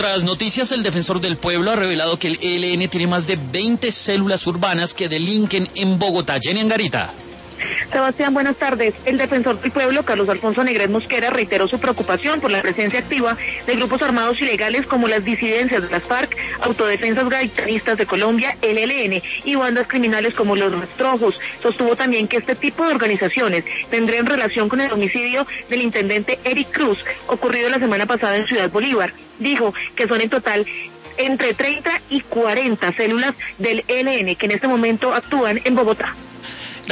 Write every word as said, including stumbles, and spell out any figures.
otras noticias, el defensor del pueblo ha revelado que el E L N tiene más de veinte células urbanas que delinquen en Bogotá. Jenny Angarita. Sebastián, buenas tardes. El defensor del pueblo, Carlos Alfonso Negret Mosquera, reiteró su preocupación por la presencia activa de grupos armados ilegales como las disidencias de las FARC, Autodefensas Gaitanistas de Colombia, el E L N y bandas criminales como los Rastrojos. Sostuvo también que este tipo de organizaciones tendrían relación con el homicidio del intendente Eric Cruz, ocurrido la semana pasada en Ciudad Bolívar. Dijo que son en total entre treinta y cuarenta células del E L N que en este momento actúan en Bogotá.